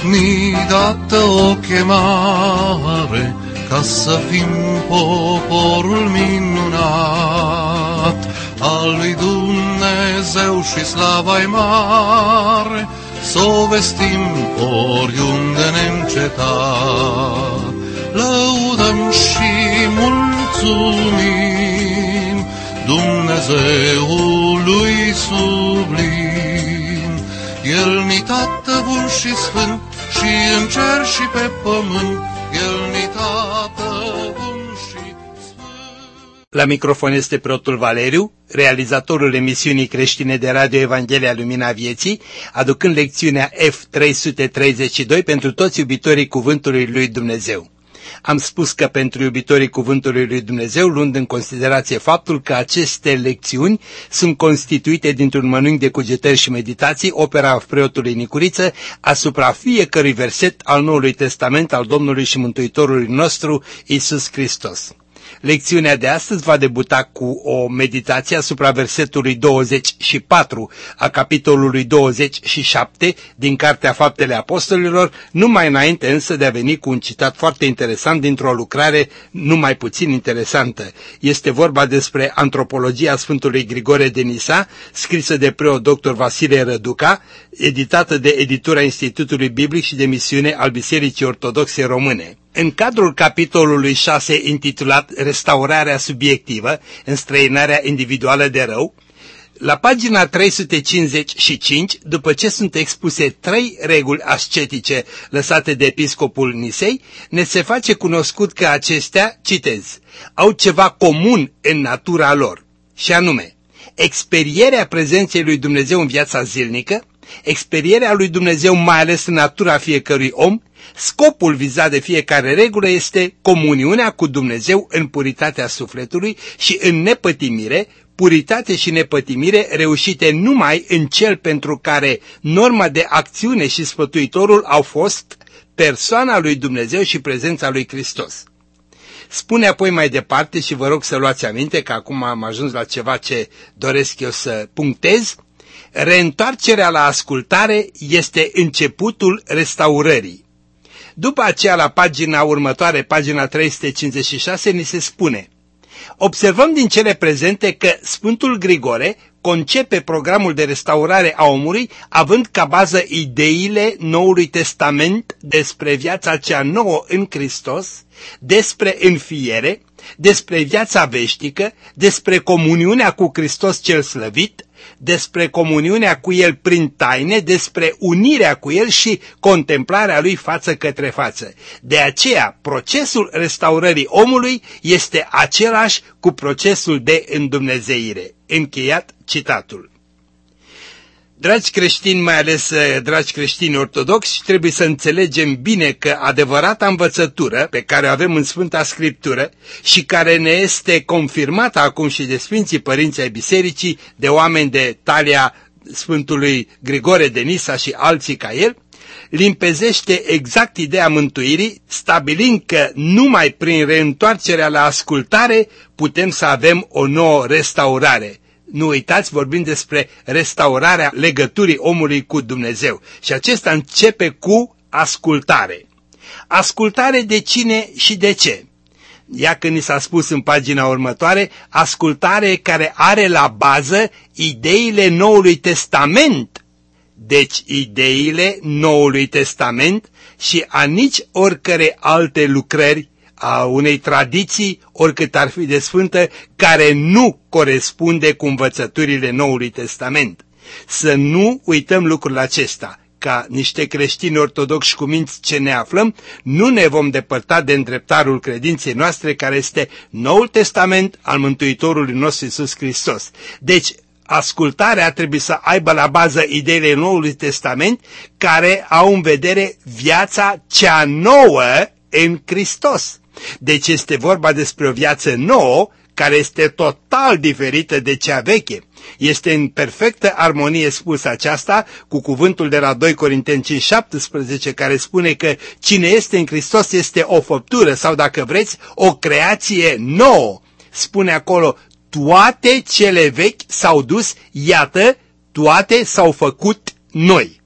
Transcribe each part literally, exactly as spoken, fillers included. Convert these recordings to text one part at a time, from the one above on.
ni dată o chemare ca să fim poporul minunat al lui Dumnezeu și slava-i mare, s-o vestim oriunde neîncetat. Lăudăm și mulțumim Dumnezeului sublim. El-ni Tată bun și sfânt, și în cer și pe pământ, El-ni Tată bun și sfânt. La microfon este preotul Valeriu, realizatorul emisiunii creștine de Radio Evanghelia Lumina Vieții, aducând lecțiunea F trei sute treizeci și doi pentru toți iubitorii Cuvântului lui Dumnezeu. Am spus că pentru iubitorii Cuvântului lui Dumnezeu, luând în considerație faptul că aceste lecțiuni sunt constituite dintr-un mănânc de cugetări și meditații, opera preotului Nicuriță, asupra fiecărui verset al Noului Testament al Domnului și Mântuitorului nostru, Iisus Hristos. Lecțiunea de astăzi va debuta cu o meditație asupra versetului douăzeci și patru a capitolului douăzeci și șapte din Cartea Faptele Apostolilor, numai înainte însă de a veni cu un citat foarte interesant dintr-o lucrare numai puțin interesantă. Este vorba despre Antropologia Sfântului Grigore de Nisa, scrisă de preot doctor Vasile Răduca, editată de editura Institutului Biblic și de Misiune al Bisericii Ortodoxe Române. În cadrul capitolului șase intitulat Restaurarea subiectivă, înstrăinarea individuală de rău, la pagina trei sute cincizeci și cinci, după ce sunt expuse trei reguli ascetice lăsate de episcopul Nisei, ne se face cunoscut că acestea, citez, au ceva comun în natura lor, și anume, experierea prezenței lui Dumnezeu în viața zilnică, experierea lui Dumnezeu mai ales în natura fiecărui om. Scopul vizat de fiecare regulă este comuniunea cu Dumnezeu în puritatea sufletului și în nepătimire, puritate și nepătimire reușite numai în cel pentru care norma de acțiune și sfătuitorul au fost persoana lui Dumnezeu și prezența lui Hristos. Spune apoi mai departe, și vă rog să luați aminte că acum am ajuns la ceva ce doresc eu să punctez, reîntoarcerea la ascultare este începutul restaurării. După aceea, la pagina următoare, pagina trei sute cincizeci și șase, ni se spune: observăm din cele prezente că Sfântul Grigore concepe programul de restaurare a omului având ca bază ideile Noului Testament despre viața cea nouă în Hristos, despre înfiere, despre viața veșnică, despre comuniunea cu Hristos cel slăvit, despre comuniunea cu El prin taine, despre unirea cu El și contemplarea Lui față către față. De aceea, procesul restaurării omului este același cu procesul de îndumnezeire. Încheiat citatul. Dragi creștini, mai ales dragi creștini ortodoxi, trebuie să înțelegem bine că adevărata învățătură pe care o avem în Sfânta Scriptură și care ne este confirmată acum și de Sfinții Părinți ai Bisericii, de oameni de talia Sfântului Grigore de Nisa și alții ca el, limpezește exact ideea mântuirii, stabilind că numai prin reîntoarcerea la ascultare putem să avem o nouă restaurare. Nu uitați, vorbim despre restaurarea legăturii omului cu Dumnezeu. Și acesta începe cu ascultare. Ascultare de cine și de ce? Ia că ni s-a spus în pagina următoare, ascultare care are la bază ideile Noului Testament. Deci ideile Noului Testament și a nici oricărei alte lucrări a unei tradiții, oricât ar fi de sfântă, care nu corespunde cu învățăturile Noului Testament. Să nu uităm lucrul acesta. Ca niște creștini ortodoxi cu minți ce ne aflăm, nu ne vom depărta de îndreptarul credinței noastre, care este Noul Testament al Mântuitorului nostru Iisus Hristos. Deci, ascultarea trebuie să aibă la bază ideile Noului Testament, care au în vedere viața cea nouă în Hristos. Deci este vorba despre o viață nouă, care este total diferită de cea veche. Este în perfectă armonie spus aceasta cu cuvântul de la doi Corinteni cinci șaptesprezece, care spune că cine este în Hristos este o făptură sau, dacă vreți, o creație nouă. Spune acolo, toate cele vechi s-au dus, iată, toate s-au făcut noi.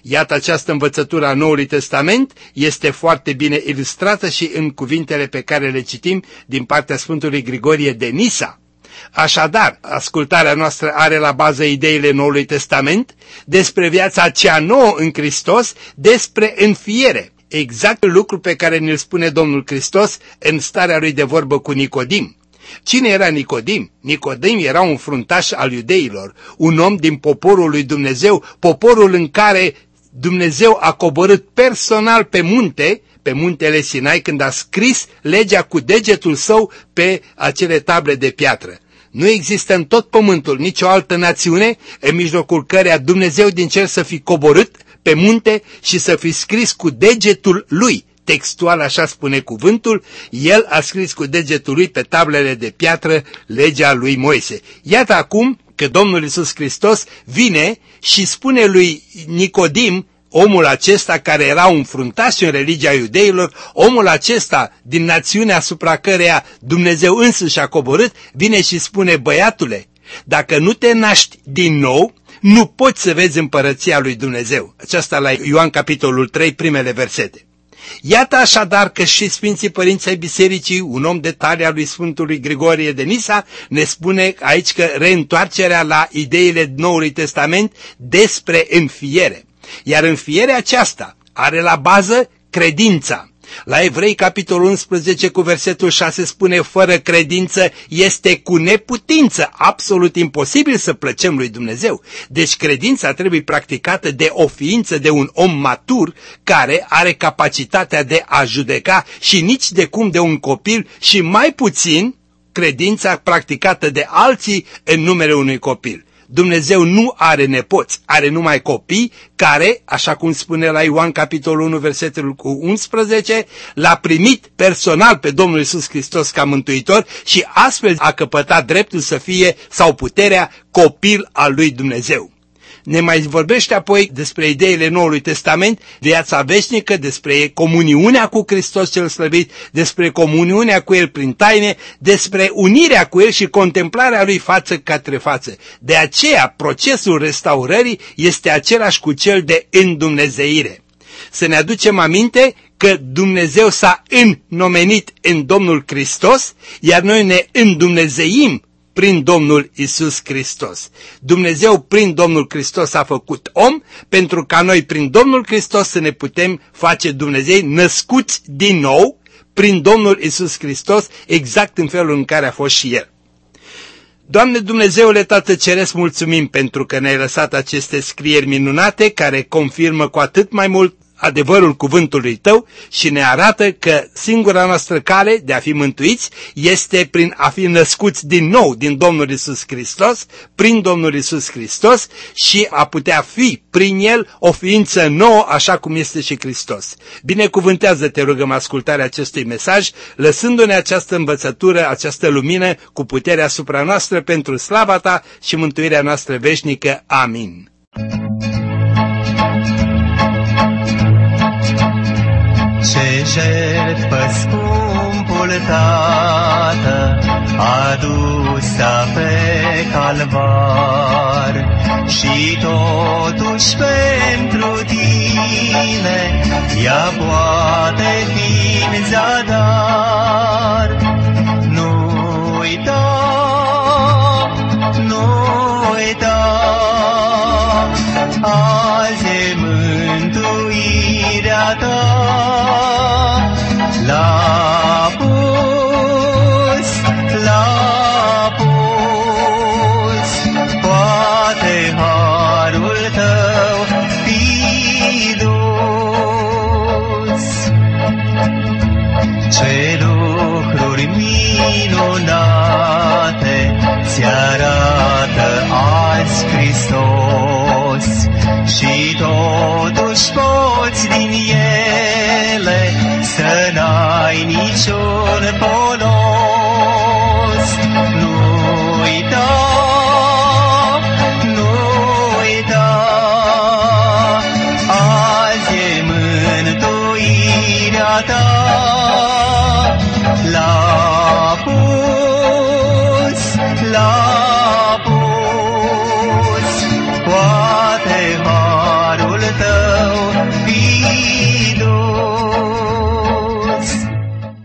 Iată, această învățătură a Noului Testament este foarte bine ilustrată și în cuvintele pe care le citim din partea Sfântului Grigorie de Nisa. Așadar, ascultarea noastră are la bază ideile Noului Testament despre viața cea nouă în Hristos, despre înfiere. Exact lucru pe care ne-l spune Domnul Hristos în starea lui de vorbă cu Nicodim. Cine era Nicodim? Nicodim era un fruntaș al iudeilor, un om din poporul lui Dumnezeu, poporul în care Dumnezeu a coborât personal pe munte, pe muntele Sinai, când a scris legea cu degetul său pe acele table de piatră. Nu există în tot pământul nicio altă națiune în mijlocul căreia Dumnezeu din cer să fi coborât pe munte și să fi scris cu degetul lui. Textual așa spune cuvântul, el a scris cu degetul lui pe tablele de piatră legea lui Moise. Iată acum că Domnul Iisus Hristos vine și spune lui Nicodim, omul acesta care era un fruntaș în religia iudeilor, omul acesta din națiunea asupra căreia Dumnezeu însuși a coborât, vine și spune: băiatule, dacă nu te naști din nou, nu poți să vezi împărăția lui Dumnezeu. Aceasta la Ioan capitolul trei, primele versete. Iată așadar că și Sfinții Părinți ai Bisericii, un om de talia lui Sfântului Grigorie de Nisa, ne spune aici că reîntoarcerea la ideile Noului Testament despre înfiere. Iar înfierea aceasta are la bază credința. La Evrei, capitolul unsprezece, cu versetul șase spune: fără credință este cu neputință, absolut imposibil să plăcem lui Dumnezeu. Deci credința trebuie practicată de o ființă, de un om matur, care are capacitatea de a judeca, și nici de cum de un copil, și mai puțin credința practicată de alții în numele unui copil. Dumnezeu nu are nepoți, are numai copii care, așa cum spune la Ioan capitolul unu, versetul unsprezece, l-a primit personal pe Domnul Iisus Hristos ca mântuitor și astfel a căpătat dreptul să fie, sau puterea, copil al lui Dumnezeu. Ne mai vorbește apoi despre ideile Noului Testament, viața veșnică, despre comuniunea cu Hristos cel slăvit, despre comuniunea cu El prin taine, despre unirea cu El și contemplarea Lui față către față. De aceea, procesul restaurării este același cu cel de îndumnezeire. Să ne aducem aminte că Dumnezeu s-a înnomenit în Domnul Hristos, iar noi ne îndumnezeim prin Domnul Iisus Hristos. Dumnezeu prin Domnul Hristos a făcut om, pentru ca noi prin Domnul Hristos să ne putem face Dumnezei născuți din nou prin Domnul Iisus Hristos, exact în felul în care a fost și El. Doamne Dumnezeule Tată Ceresc, mulțumim pentru că ne-ai lăsat aceste scrieri minunate care confirmă cu atât mai mult adevărul cuvântului Tău și ne arată că singura noastră cale de a fi mântuiți este prin a fi născuți din nou din Domnul Iisus Hristos, prin Domnul Iisus Hristos, și a putea fi prin El o ființă nouă așa cum este și Hristos. Binecuvântează, te rugăm, ascultarea acestui mesaj, lăsându-ne această învățătură, această lumină cu puterea asupra noastră pentru slava Ta și mântuirea noastră veșnică. Amin. Ce jertfă scumpul Tată adusă pe calvar, și totuși pentru tine ea poate fi în zadar. Nu uita, nu uita, azi e mântuirea ta. L-a pus, l-a pus, poate harul tău fi dus. Ce lucruri minunate ți-arată azi Hristos, și totuși poți din ele să n-ai niciun folos. Nu uita, nu uita, azi e mântuirea ta. L-a pus, l-a pus, poate harul tău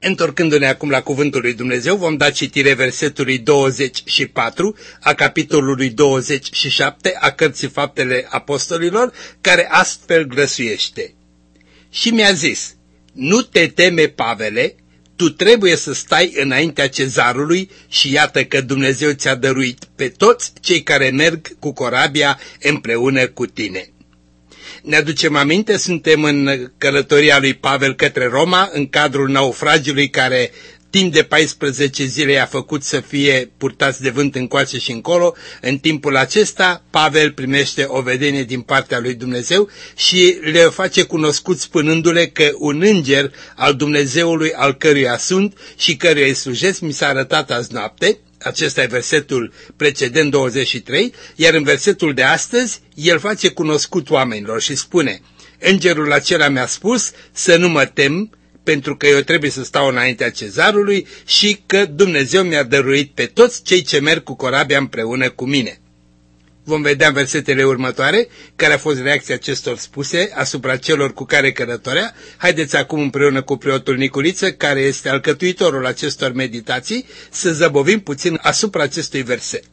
Întorcându-ne acum la cuvântul lui Dumnezeu, vom da citire versetului douăzeci și patru a capitolului douăzeci și șapte a Cărții Faptele Apostolilor, care astfel glăsuiește. Și mi-a zis: nu te teme, Pavele, tu trebuie să stai înaintea cezarului și iată că Dumnezeu ți-a dăruit pe toți cei care merg cu corabia împreună cu tine. Ne aducem aminte, suntem în călătoria lui Pavel către Roma, în cadrul naufragiului care timp de paisprezece zile i-a făcut să fie purtați de vânt încoace și încolo. În timpul acesta, Pavel primește o vedenie din partea lui Dumnezeu și le face cunoscut spunându-le că un înger al Dumnezeului al căruia sunt și căruia îi slujesc mi s-a arătat azi noapte. Acesta e versetul precedent douăzeci și trei, iar în versetul de astăzi el face cunoscut oamenilor și spune: îngerul acela mi-a spus să nu mă tem, pentru că eu trebuie să stau înaintea cezarului și că Dumnezeu mi-a dăruit pe toți cei ce merg cu corabia împreună cu mine. Vom vedea în versetele următoare care a fost reacția acestor spuse asupra celor cu care călătorea. Haideți acum împreună cu preotul Niculiță, care este alcătuitorul acestor meditații, să zăbovim puțin asupra acestui verset.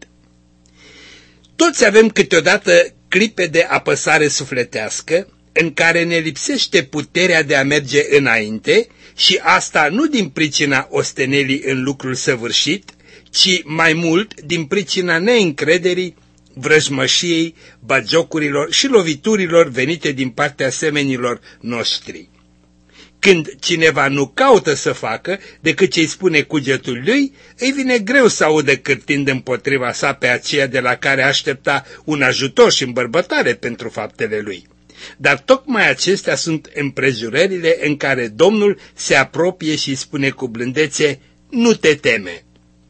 Toți avem câteodată clipe de apăsare sufletească în care ne lipsește puterea de a merge înainte și asta nu din pricina ostenelii în lucrul săvârșit, ci mai mult din pricina neîncrederii, vrăjmășiei, bagiocurilor și loviturilor venite din partea semenilor noștri. Când cineva nu caută să facă decât ce îi spune cugetul lui, îi vine greu să audă cârtind împotriva sa pe aceea de la care aștepta un ajutor și îmbărbătare pentru faptele lui. Dar tocmai acestea sunt împrejurările în care Domnul se apropie și îi spune cu blândețe: nu te teme.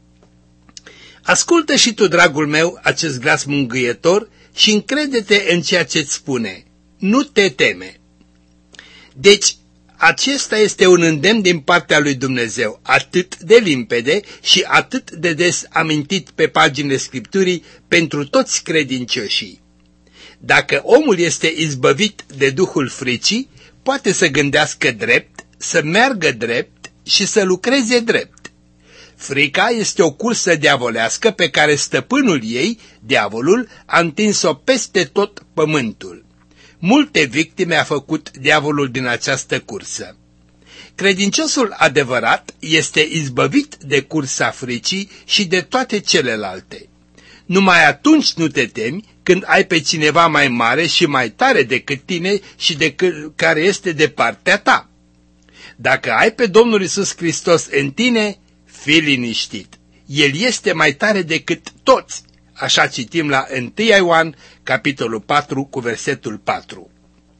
Ascultă și tu, dragul meu, acest glas mângâietor și încrede-te în ceea ce-ți spune: nu te teme. Deci, acesta este un îndemn din partea lui Dumnezeu, atât de limpede și atât de des amintit pe paginile Scripturii pentru toți credincioșii. Dacă omul este izbăvit de duhul fricii, poate să gândească drept, să meargă drept și să lucreze drept. Frica este o cursă diavolească pe care stăpânul ei, diavolul, a întins-o peste tot pământul. Multe victime a făcut diavolul din această cursă. Credinciosul adevărat este izbăvit de cursa fricii și de toate celelalte. Numai atunci nu te temi când ai pe cineva mai mare și mai tare decât tine și decât care este de partea ta. Dacă ai pe Domnul Iisus Hristos în tine, fii liniștit. El este mai tare decât toți. Așa citim la întâi Ioan, capitolul patru, cu versetul patru.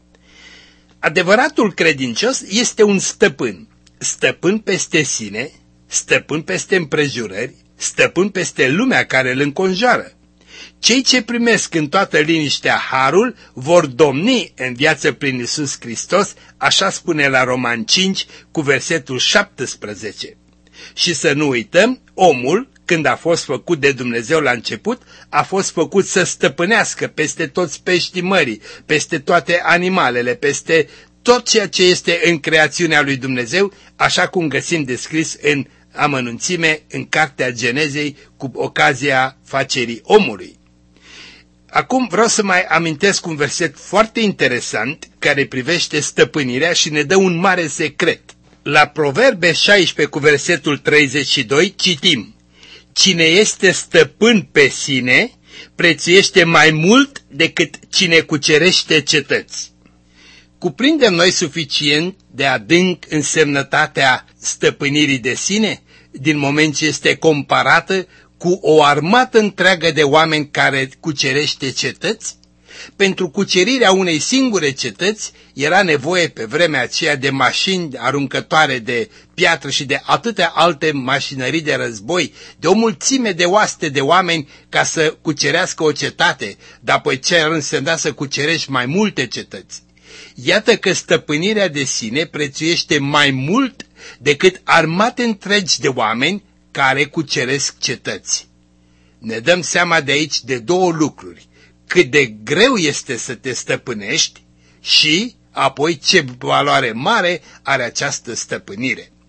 Adevăratul credincios este un stăpân. Stăpân peste sine, stăpân peste împrejurări, stăpân peste lumea care îl înconjoară. Cei ce primesc în toată liniștea harul vor domni în viață prin Iisus Hristos, așa spune la Romani cinci cu versetul șaptesprezece. Și să nu uităm, omul, când a fost făcut de Dumnezeu la început, a fost făcut să stăpânească peste toți peștii mării, peste toate animalele, peste tot ceea ce este în creațiunea lui Dumnezeu, așa cum găsim descris în amănunțime în cartea Genezei cu ocazia facerii omului. Acum vreau să mai amintesc un verset foarte interesant care privește stăpânirea și ne dă un mare secret. La Proverbe șaisprezece cu versetul treizeci și doi citim: cine este stăpân pe sine prețuiește mai mult decât cine cucerește cetăți. Cuprindem noi suficient de adânc însemnătatea stăpânirii de sine, din moment ce este comparată cu o armată întreagă de oameni care cucerește cetăți? Pentru cucerirea unei singure cetăți era nevoie pe vremea aceea de mașini aruncătoare de piatră și de atâtea alte mașinării de război, de o mulțime de oaste de oameni ca să cucerească o cetate, dar apoi ce ar însemna să cucerești mai multe cetăți. Iată că stăpânirea de sine prețuiește mai mult decât armate întregi de oameni care cuceresc cetăți. Ne dăm seama de aici de două lucruri: cât de greu este să te stăpânești și apoi ce valoare mare are această stăpânire.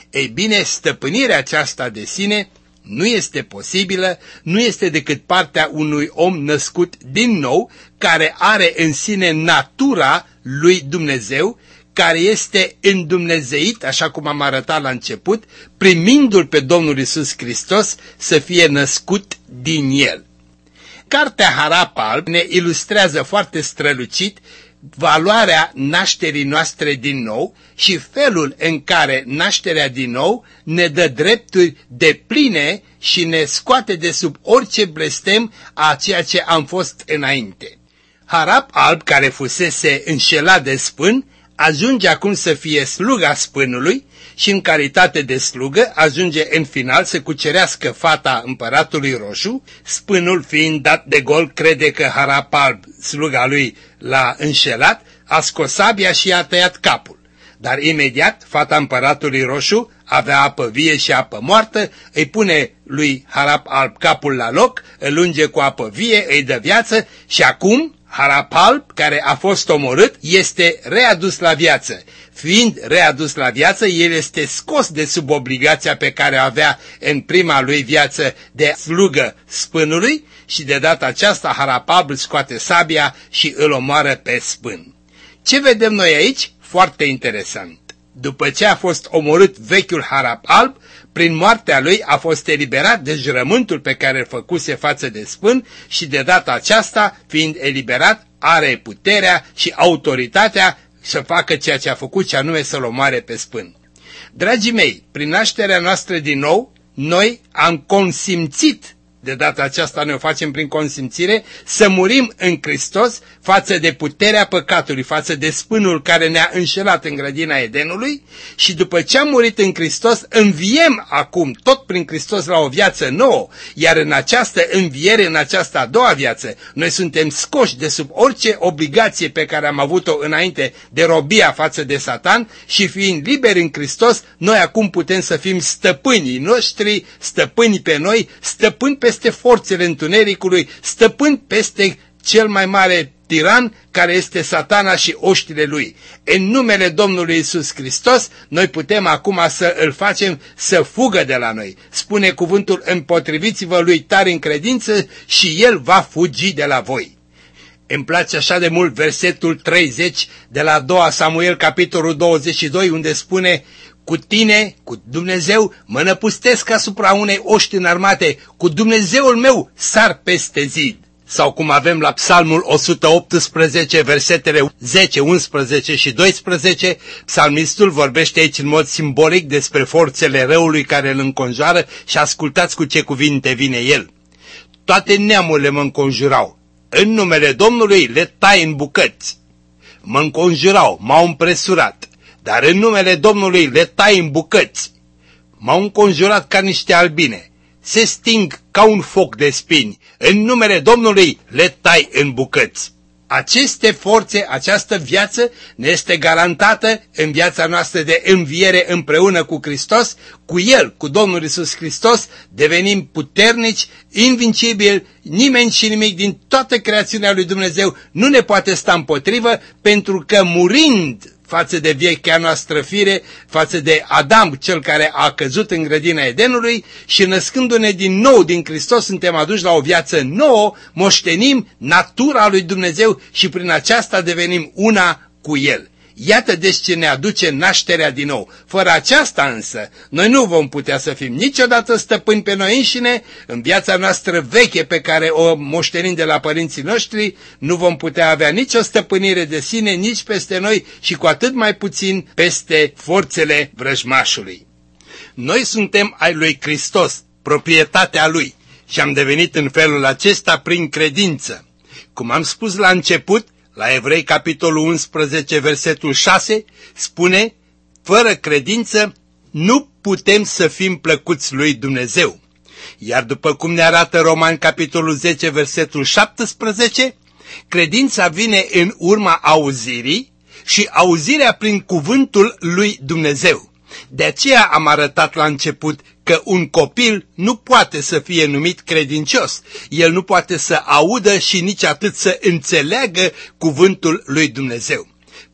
Ei bine, stăpânirea aceasta de sine nu este posibilă, nu este decât partea unui om născut din nou, care are în sine natura lui Dumnezeu, care este îndumnezeit, așa cum am arătat la început, primindu-L pe Domnul Iisus Hristos să fie născut din El. Cartea Harap Alb ne ilustrează foarte strălucit valoarea nașterii noastre din nou și felul în care nașterea din nou ne dă drepturi depline și ne scoate de sub orice blestem a ceea ce am fost înainte. Harap Alb, care fusese înșelat de spân, ajunge acum să fie sluga spânului și în calitate de slugă ajunge în final să cucerească fata împăratului roșu. Spânul fiind dat de gol crede că Harap Alb, sluga lui, l-a înșelat, a scos sabia și i-a tăiat capul. Dar imediat fata împăratului roșu avea apă vie și apă moartă, îi pune lui Harap Alb capul la loc, îl unge cu apă vie, îi dă viață și acum Harap Alb, care a fost omorât, este readus la viață. Fiind readus la viață, el este scos de sub obligația pe care o avea în prima lui viață de slugă spânului și de data aceasta Harap Alb scoate sabia și îl omoară pe spân. Ce vedem noi aici? Foarte interesant. După ce a fost omorât vechiul Harap Alb, prin moartea lui a fost eliberat de jurământul pe care îl făcuse față de spân și de data aceasta, fiind eliberat, are puterea și autoritatea să facă ceea ce a făcut, ce anume să-l omoare pe spân. Dragii mei, prin nașterea noastră din nou, noi am consimțit, de data aceasta ne o facem prin consimțire, să murim în Hristos față de puterea păcatului, față de spânul care ne-a înșelat în grădina Edenului și după ce am murit în Hristos, înviem acum tot prin Hristos la o viață nouă, iar în această înviere, în această a doua viață, noi suntem scoși de sub orice obligație pe care am avut-o înainte de robia față de Satan și fiind liberi în Hristos, noi acum putem să fim stăpânii noștri, stăpâni pe noi, stăpâni peste forțele întunericului, stăpâni peste cel mai mare tiran care este Satana și oștile lui. În numele Domnului Iisus Hristos, noi putem acum să îl facem să fugă de la noi. Spune cuvântul: împotriviți-vă lui tare în credință și el va fugi de la voi. Îmi place așa de mult versetul treizeci de la doi Samuel, capitolul douăzeci și doi, unde spune: cu tine, cu Dumnezeu, mă năpustesc asupra unei oști înarmate, cu Dumnezeul meu sar peste zid. Sau cum avem la Psalmul o sută optsprezece, versetele zece, unsprezece și doisprezece, psalmistul vorbește aici în mod simbolic despre forțele răului care îl înconjoară și ascultați cu ce cuvinte vine el. Toate neamurile mă înconjurau, în numele Domnului le tai în bucăți. Mă înconjurau, m-au împresurat, dar în numele Domnului le tai în bucăți. M-au înconjurat ca niște albine, se sting ca un foc de spini, în numele Domnului le tai în bucăți. Aceste forțe, această viață ne este garantată în viața noastră de înviere împreună cu Hristos. Cu El, cu Domnul Iisus Hristos, devenim puternici, invincibili, nimeni și nimic din toată creațiunea lui Dumnezeu nu ne poate sta împotrivă, pentru că murind față de vechea noastră fire, față de Adam, cel care a căzut în grădina Edenului, și născându-ne din nou din Hristos, suntem aduși la o viață nouă, moștenim natura lui Dumnezeu și prin aceasta devenim una cu El. Iată deci ce ne aduce nașterea din nou. Fără aceasta însă, noi nu vom putea să fim niciodată stăpâni pe noi înșine, în viața noastră veche pe care o moștenim de la părinții noștri, nu vom putea avea nicio stăpânire de sine, nici peste noi și cu atât mai puțin peste forțele vrăjmașului. Noi suntem ai lui Hristos, proprietatea Lui, și am devenit în felul acesta prin credință. Cum am spus la început, la Evrei, capitolul unsprezece, versetul șase, spune: fără credință nu putem să fim plăcuți lui Dumnezeu. Iar după cum ne arată Romani, capitolul zece, versetul șaptesprezece, credința vine în urma auzirii și auzirea prin cuvântul lui Dumnezeu. De aceea am arătat la început că un copil nu poate să fie numit credincios. El nu poate să audă și nici atât să înțeleagă cuvântul lui Dumnezeu.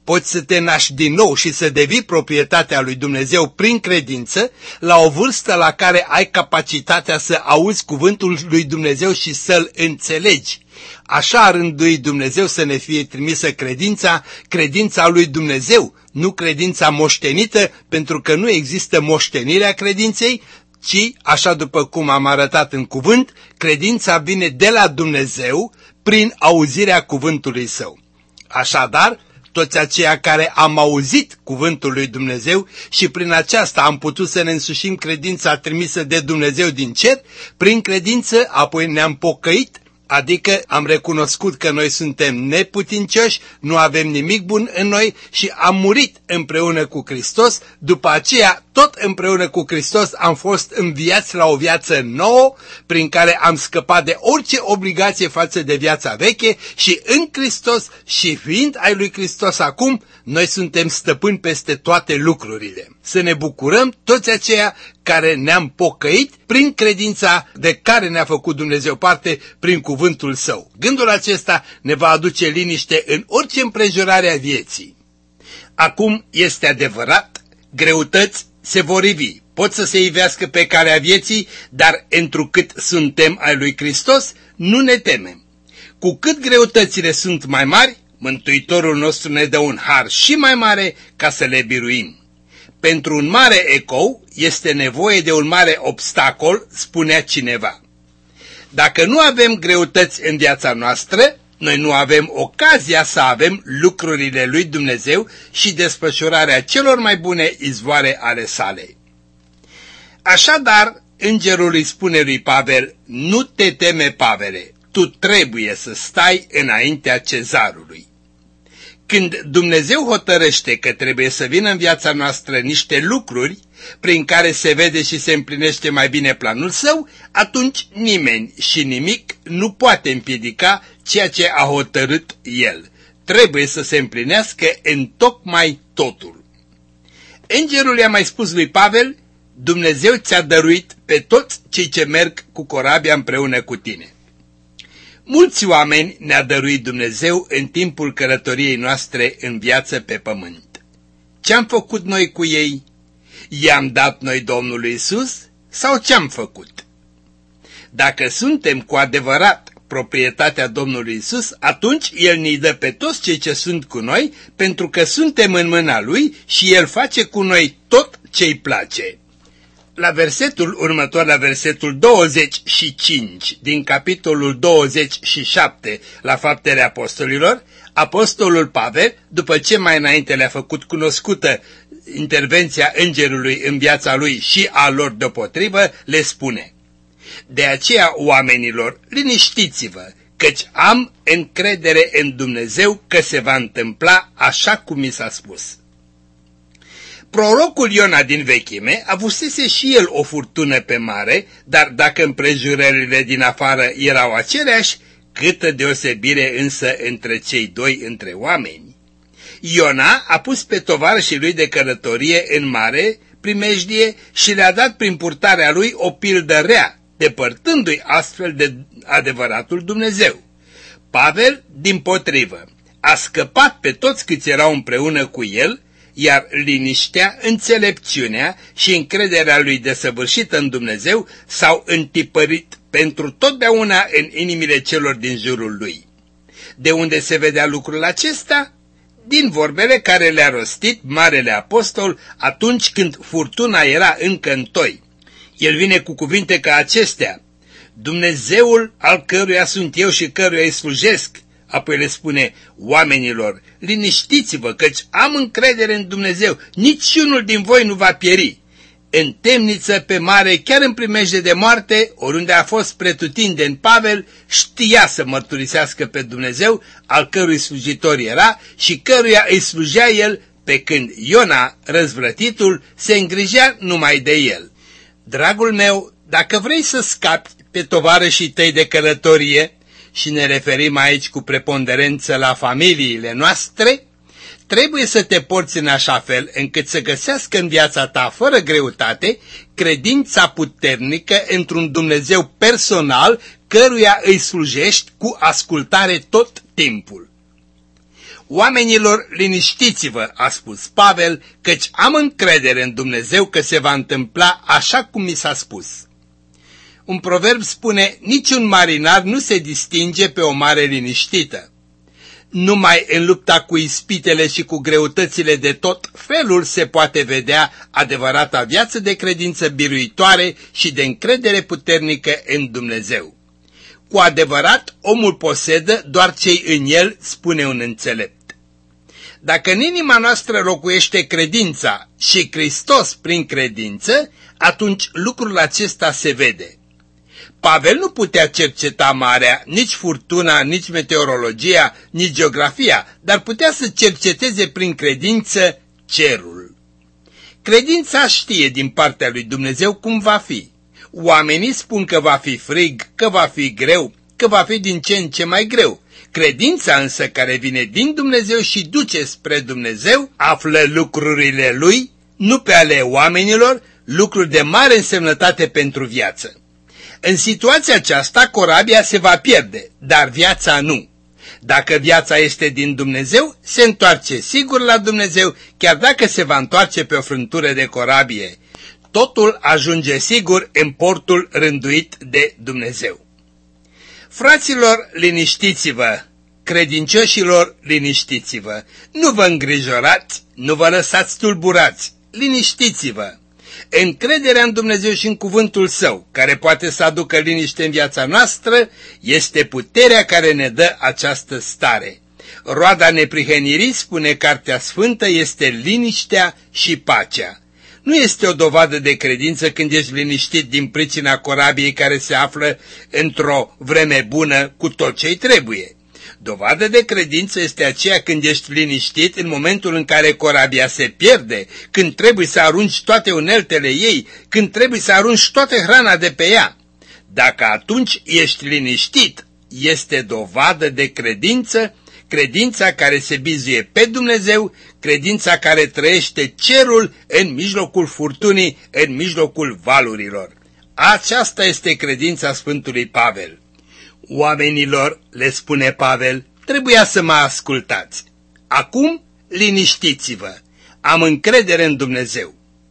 poți să te naști din nou și să devii proprietatea lui Dumnezeu prin credință la o vârstă la care ai capacitatea să auzi cuvântul lui Dumnezeu și să-l înțelegi. Așa a rânduit Dumnezeu să ne fie trimisă credința, credința lui Dumnezeu, nu credința moștenită, pentru că nu există moștenirea credinței, ci, așa după cum am arătat în cuvânt, credința vine de la Dumnezeu prin auzirea cuvântului Său. Așadar, toți aceia care am auzit cuvântul lui Dumnezeu și prin aceasta am putut să ne însușim credința trimisă de Dumnezeu din cer, prin credință apoi ne-am pocăit, adică am recunoscut că noi suntem neputincioși, nu avem nimic bun în noi și am murit împreună cu Hristos, după aceea tot împreună cu Hristos am fost înviați la o viață nouă, prin care am scăpat de orice obligație față de viața veche și în Hristos și fiind ai lui Hristos acum, noi suntem stăpâni peste toate lucrurile. Să ne bucurăm toți aceia care ne-am pocăit prin credința de care ne-a făcut Dumnezeu parte prin cuvântul Său. Gândul acesta ne va aduce liniște în orice împrejurare a vieții. Acum este adevărat, greutăți se vor ivi, pot să se ivească pe calea vieții, dar întrucât suntem ai lui Hristos, nu ne temem. Cu cât greutățile sunt mai mari, Mântuitorul nostru ne dă un har și mai mare ca să le biruim. Pentru un mare ecou este nevoie de un mare obstacol, spunea cineva. Dacă nu avem greutăți în viața noastră, noi nu avem ocazia să avem lucrurile lui Dumnezeu și desfășurarea celor mai bune izvoare ale sale. Așadar, îngerul îi spune lui Pavel, nu te teme, Pavele, tu trebuie să stai înaintea cezarului. Când Dumnezeu hotărăște că trebuie să vină în viața noastră niște lucruri prin care se vede și se împlinește mai bine planul Său, atunci nimeni și nimic nu poate împiedica ceea ce a hotărât El. Trebuie să se împlinească întocmai totul. Îngerul i-a mai spus lui Pavel, Dumnezeu ți-a dăruit pe toți cei ce merg cu corabia împreună cu tine. Mulți oameni ne-a dăruit Dumnezeu în timpul călătoriei noastre în viață pe pământ. Ce-am făcut noi cu ei? I-am dat noi Domnului Iisus sau ce-am făcut? Dacă suntem cu adevărat proprietatea Domnului Iisus, atunci El ne dă pe toți cei ce sunt cu noi, pentru că suntem în mâna Lui și El face cu noi tot ce-i place. La versetul următor, la versetul douăzeci și cinci din capitolul douăzeci și șapte la Faptele Apostolilor, apostolul Pavel, după ce mai înainte le-a făcut cunoscută intervenția îngerului în viața lui și a lor deopotrivă, le spune: de aceea, oamenilor, liniștiți-vă, căci am încredere în Dumnezeu că se va întâmpla așa cum mi s-a spus. Prorocul Iona din vechime avusese și el o furtună pe mare, dar dacă împrejurările din afară erau aceleași, câtă deosebire însă între cei doi între oameni. Iona a pus pe tovarășii lui de călătorie în mare primejdie și le-a dat prin purtarea lui o pildă rea, depărtându-i astfel de adevăratul Dumnezeu. Pavel, dimpotrivă, a scăpat pe toți câți erau împreună cu el, iar liniștea, înțelepciunea și încrederea lui desăvârșită în Dumnezeu s-au întipărit pentru totdeauna în inimile celor din jurul lui. De unde se vedea lucrul acesta? Din vorbele care le-a rostit Marele Apostol atunci când furtuna era încă în toi. El vine cu cuvinte ca acestea: Dumnezeul al căruia sunt eu și căruia îi slujesc. Apoi le spune: oamenilor, liniștiți-vă, căci am încredere în Dumnezeu, niciunul din voi nu va pieri. În temniță pe mare, chiar în primejde de moarte, oriunde a fost pretutindeni, Pavel știa să mărturisească pe Dumnezeu, al cărui slujitor era și căruia îi slujea el, pe când Iona, răzvrătitul, se îngrijea numai de el. Dragul meu, dacă vrei să scapi pe tovarășii tăi de călătorie, și ne referim aici cu preponderență la familiile noastre, trebuie să te porți în așa fel încât să găsească în viața ta, fără greutate, credința puternică într-un Dumnezeu personal căruia îi slujești cu ascultare tot timpul. Oamenilor, liniștiți-vă, a spus Pavel, căci am încredere în Dumnezeu că se va întâmpla așa cum mi s-a spus. Un proverb spune, niciun marinar nu se distinge pe o mare liniștită. Numai în lupta cu ispitele și cu greutățile de tot felul se poate vedea adevărata viață de credință biruitoare și de încredere puternică în Dumnezeu. Cu adevărat, omul posedă doar ce-i în el, spune un înțelept. Dacă în inima noastră locuiește credința și Hristos prin credință, atunci lucrul acesta se vede. Pavel nu putea cerceta marea, nici furtuna, nici meteorologia, nici geografia, dar putea să cerceteze prin credință cerul. Credința știe din partea lui Dumnezeu cum va fi. Oamenii spun că va fi frig, că va fi greu, că va fi din ce în ce mai greu. Credința însă care vine din Dumnezeu și duce spre Dumnezeu, află lucrurile Lui, nu pe ale oamenilor, lucruri de mare însemnătate pentru viață. În situația aceasta, corabia se va pierde, dar viața nu. Dacă viața este din Dumnezeu, se întoarce sigur la Dumnezeu, chiar dacă se va întoarce pe o frântură de corabie. Totul ajunge sigur în portul rânduit de Dumnezeu. Fraților, liniștiți-vă, credincioșilor, liniștiți-vă, nu vă îngrijorați, nu vă lăsați tulburați, liniștiți-vă. Încrederea în Dumnezeu și în cuvântul Său, care poate să aducă liniște în viața noastră, este puterea care ne dă această stare. Roada neprihănirii, spune Cartea Sfântă, este liniștea și pacea. Nu este o dovadă de credință când ești liniștit din pricina corabiei care se află într-o vreme bună cu tot ce-i trebuie. Dovadă de credință este aceea când ești liniștit în momentul în care corabia se pierde, când trebuie să arunci toate uneltele ei, când trebuie să arunci toată hrana de pe ea. Dacă atunci ești liniștit, este dovadă de credință, credința care se bizuie pe Dumnezeu, credința care trăiește cerul în mijlocul furtunii, în mijlocul valurilor. Aceasta este credința Sfântului Pavel. Oamenilor, le spune Pavel, trebuia să mă ascultați. Acum, liniștiți-vă, am încredere în Dumnezeu.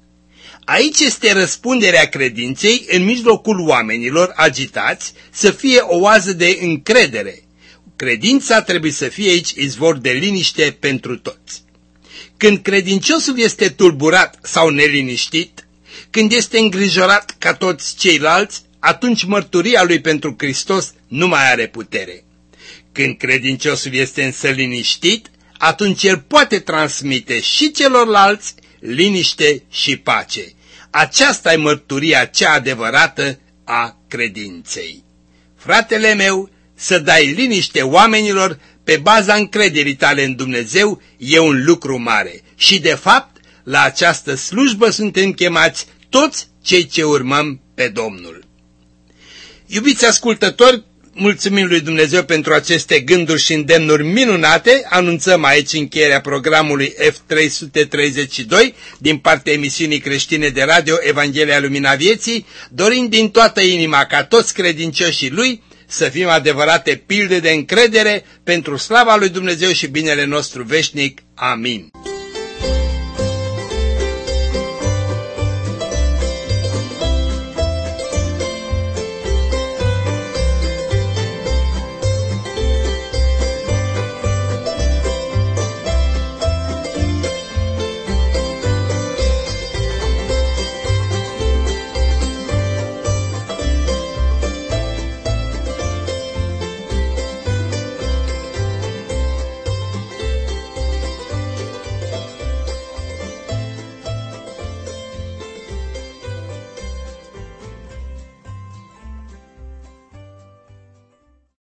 Aici este răspunderea credinței în mijlocul oamenilor agitați să fie o oază de încredere. Credința trebuie să fie aici izvor de liniște pentru toți. Când credinciosul este tulburat sau neliniștit, când este îngrijorat ca toți ceilalți, atunci mărturia lui pentru Hristos nu mai are putere. Când credinciosul este însă liniștit, atunci el poate transmite și celorlalți liniște și pace. Aceasta e mărturia cea adevărată a credinței. Fratele meu, să dai liniște oamenilor pe baza încrederii tale în Dumnezeu e un lucru mare și de fapt la această slujbă suntem chemați toți cei ce urmăm pe Domnul. Iubiți ascultători, mulțumim lui Dumnezeu pentru aceste gânduri și îndemnuri minunate. Anunțăm aici încheierea programului F trei sute treizeci și doi din partea emisiunii creștine de radio Evanghelia Lumina Vieții, dorind din toată inima ca toți credincioșii lui să fim adevărate pilde de încredere pentru slava lui Dumnezeu și binele nostru veșnic. Amin.